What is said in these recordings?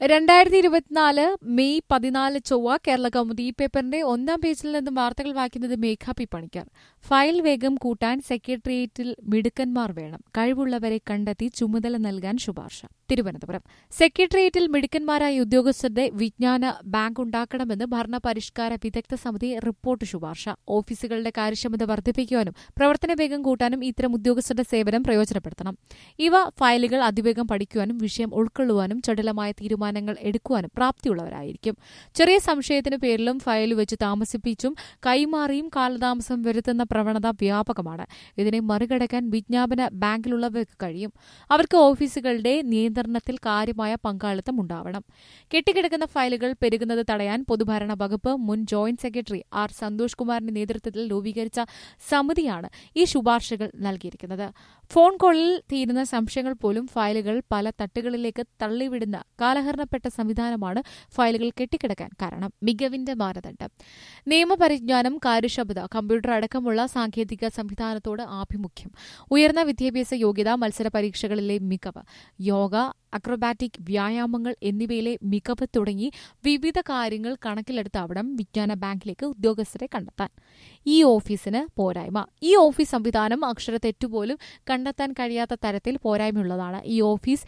2024 May 14 ചൊവ്വ കേരള കൗമുദി പേപ്പറിന്റെ ഒന്നാം പേജിൽ നിന്നും വാർത്തകൾ വായിക്കുന്നത് മേഘ പി പണിക്കർ. ഫയൽ വേഗം കൂട്ടാൻ സെക്രട്ടേറിയറ്റിൽ മിടുക്കന്മാർ വേണം, കഴിവുള്ളവരെ കണ്ടെത്തി ചുമതല നൽകാൻ ശുപാർശ. തിരുവനന്തപുരം സെക്രട്ടേറിയറ്റിൽ മിടുക്കന്മാരായ ഉദ്യോഗസ്ഥരുടെ വിജ്ഞാന ബാങ്ക് ഉണ്ടാക്കണമെന്ന് ഭരണപരിഷ്കാര വിദഗ്ധ സമിതി റിപ്പോർട്ട് ശുപാർശ. ഓഫീസുകളുടെ കാര്യക്ഷമത വർദ്ധിപ്പിക്കുവാനും പ്രവർത്തന വേഗം കൂട്ടാനും ഇത്തരം ഉദ്യോഗസ്ഥരുടെ സേവനം പ്രയോജനപ്പെടുത്തണം. ഇവ ഫയലുകൾ അതിവേഗം പഠിക്കുവാനും വിഷയം ഉൾക്കൊള്ളുവാനും ചടുലമായ തീരുമാനങ്ങൾ എടുക്കുവാനും പ്രാപ്തിയുള്ളവരായിരിക്കും. ചെറിയ സംശയത്തിന് പേരിലും ഫയൽ വെച്ച് താമസിപ്പിച്ചും കൈമാറിയും കാലതാമസം വരുത്തുന്ന പ്രവണത വ്യാപകമാണ്. ഇതിനെ മറികടക്കാൻ വിജ്ഞാപന ബാങ്കിലുള്ളവർക്ക് കഴിയും. അവർക്ക് ഓഫീസുകളുടെ നിയന്ത്രണത്തിൽ കാര്യമായ പങ്കാളിത്തം ഉണ്ടാവണം. കെട്ടിക്കിടക്കുന്ന ഫയലുകൾ പെരുകുന്നത് തടയാൻ പൊതുഭരണ വകുപ്പ് മുൻ ജോയിന്റ് സെക്രട്ടറി ആർ സന്തോഷ് കുമാറിന്റെ നേതൃത്വത്തിൽ രൂപീകരിച്ച സമിതിയാണ് ഈ ശുപാർശകൾ നൽകിയിരിക്കുന്നത്. ഫോൺ കോളിൽ തീരുന്ന സംശയങ്ങൾ പോലും ഫയലുകൾ പല തട്ടുകളിലേക്ക് തള്ളിവിടുന്ന കാലഹരണപ്പെട്ട സംവിധാനമാണ് ഫയലുകൾ കെട്ടിക്കിടക്കാൻ കാരണം. മികവിന്റെ മാനദണ്ഡം: നിയമപരിജ്ഞാനം, കാര്യക്ഷമത, കമ്പ്യൂട്ടർ അടക്കമുള്ള സാങ്കേതിക സംവിധാനത്തോട് ആഭിമുഖ്യം, ഉയർന്ന വിദ്യാഭ്യാസ യോഗ്യത, മത്സര പരീക്ഷകളിലെ മികവ്, യോഗ, അക്രോബാറ്റിക് വ്യായാമങ്ങൾ എന്നിവയിലെ മികവ് തുടങ്ങി വിവിധ കാര്യങ്ങൾ കണക്കിലെടുത്താവണം വിജ്ഞാന ബാങ്കിലേക്ക് ഉദ്യോഗസ്ഥരെ കണ്ടെത്താൻ. ഈ ഓഫീസിന് പോരായ്മ: ഈ ഓഫീസ് സംവിധാനം അക്ഷരത്തെറ്റുപോലും കണ്ടെത്താൻ കഴിയാത്ത തരത്തിൽ പോരായ്മയുള്ളതാണ്. ഈ ഓഫീസ്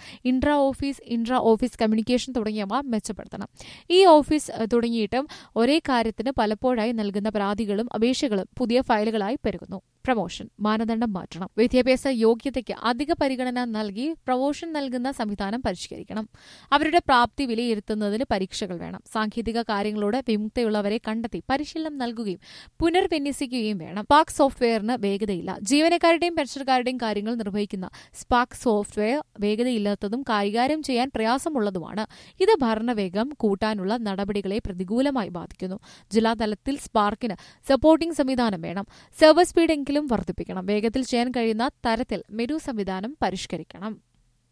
ഇൻട്രാ ഓഫീസ് കമ്മ്യൂണിക്കേഷൻ തുടങ്ങിയവ മെച്ചപ്പെടുത്തണം. ഈ ഓഫീസ് തുടങ്ങിയിട്ടും ഒരേ കാര്യത്തിന് പലപ്പോഴായി നൽകുന്ന പരാതികളും അപേക്ഷകളും പുതിയ ഫയലുകളായി പെരുകുന്നു. പ്രമോഷൻ മാനദണ്ഡം മാറ്റണം. വിദ്യാഭ്യാസ യോഗ്യതയ്ക്ക് അധിക പരിഗണന നൽകി പ്രമോഷൻ നൽകുന്ന സംവിധാനം പരിഷ്കരിക്കണം. അവരുടെ പ്രാപ്തി വിലയിരുത്തുന്നതിന് പരീക്ഷകൾ വേണം. സാങ്കേതിക കാര്യങ്ങളോട് വിമുക്തയുള്ളവരെ കണ്ടെത്തി പരിശീലനം നൽകുകയും പുനർവിന്യസിക്കുകയും വേണം. സ്പാർക്ക് സോഫ്റ്റ്വെയറിന് വേഗതയില്ല. ജീവനക്കാരുടെയും പെൻഷൻകാരുടെയും കാര്യങ്ങൾ നിർവഹിക്കുന്ന സ്പാർക്ക് സോഫ്റ്റ്വെയർ വേഗതയില്ലാത്തതും കൈകാര്യം ചെയ്യാൻ പ്രയാസമുള്ളതുമാണ്. ഇത് ഭരണവേഗം കൂട്ടാനുള്ള നടപടികളെ പ്രതികൂലമായി ബാധിക്കുന്നു. ജില്ലാതലത്തിൽ സ്പാർക്കിന് സപ്പോർട്ടിംഗ് സംവിധാനം വേണം. സെർവർ സ്പീഡ് വർദ്ധിപ്പിക്കണം. വേഗത്തിൽ ചെയ്യാൻ കഴിയുന്ന തരത്തിൽ മെനു സംവിധാനം പരിഷ്കരിക്കണം.